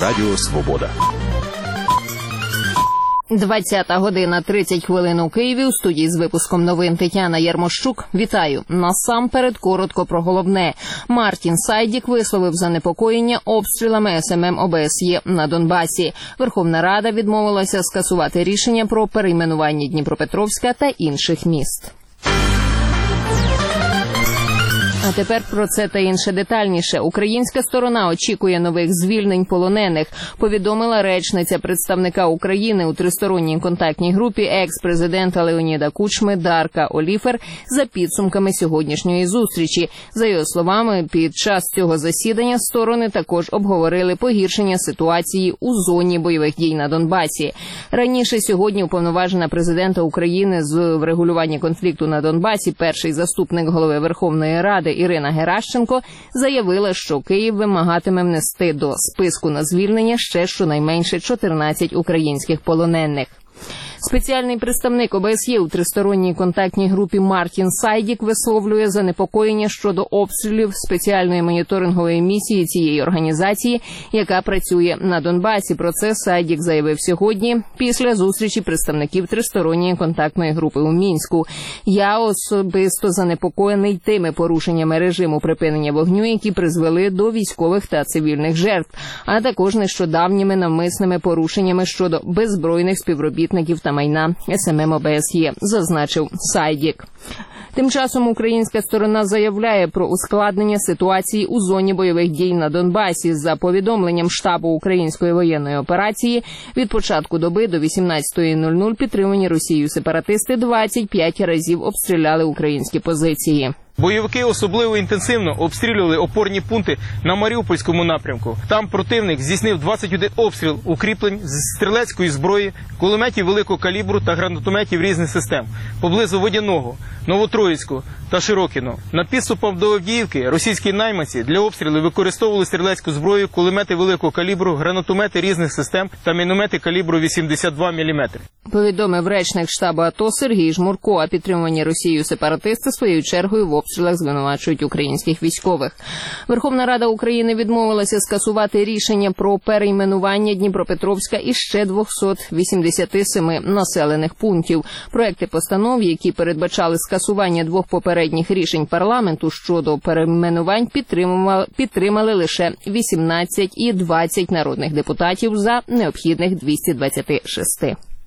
Радіо Свобода. 20:30 у Києві. У студії з випуском новин Тетяна Ярмощук. Вітаю. Насамперед коротко про головне. Мартін Сайдік висловив занепокоєння обстрілами СММ ОБСЄ на Донбасі. Верховна Рада відмовилася скасувати рішення про перейменування Дніпропетровська та інших міст. А тепер про це та інше детальніше. Українська сторона очікує нових звільнень полонених, повідомила речниця представника України у тристоронній контактній групі екс-президента Леоніда Кучми Дарка Оліфер за підсумками сьогоднішньої зустрічі. За його словами, під час цього засідання сторони також обговорили погіршення ситуації у зоні бойових дій на Донбасі. Раніше сьогодні уповноважена президента України з врегулювання конфлікту на Донбасі, перший заступник голови Верховної Ради Ірина Геращенко заявила, що Київ вимагатиме внести до списку на звільнення ще щонайменше 14 українських полонених. Спеціальний представник ОБСЄ у тристоронній контактній групі Мартін Сайдік висловлює занепокоєння щодо обстрілів спеціальної моніторингової місії цієї організації, яка працює на Донбасі. Про це Сайдік заявив сьогодні після зустрічі представників тристоронньої контактної групи у Мінську. Я особисто занепокоєний тими порушеннями режиму припинення вогню, які призвели до військових та цивільних жертв, а також нещодавніми навмисними порушеннями щодо беззбройних співробітників та майна СММ ОБСЄ, зазначив Сайдік. Тим часом українська сторона заявляє про ускладнення ситуації у зоні бойових дій на Донбасі. За повідомленням штабу української воєнної операції, від початку доби до 18:00 підтримані Росією сепаратисти 25 разів обстріляли українські позиції. Бойовики особливо інтенсивно обстрілювали опорні пункти на Маріупольському напрямку. Там противник здійснив 21 обстріл укріплень з стрілецької зброї, кулеметів великого калібру та гранатометів різних систем поблизу Водяного, Новотроїцького та Широкіного. Над підступом до Авдіївки російські найманці для обстрілу використовували стрілецьку зброю, кулемети великого калібру, гранатомети різних систем та міномети калібру 82 мм. Повідомив речник штабу АТО Сергій Жмурко, а підтримувані Росією сепаратисти своєю чергою в обстрілах звинувачують українських військових. Верховна Рада України відмовилася скасувати рішення про перейменування Дніпропетровська і ще 287 населених пунктів. Проекти постанов, які передбачали скасування двох попередніх рішень парламенту щодо перейменувань, підтримали лише 18 і 20 народних депутатів за необхідних 226.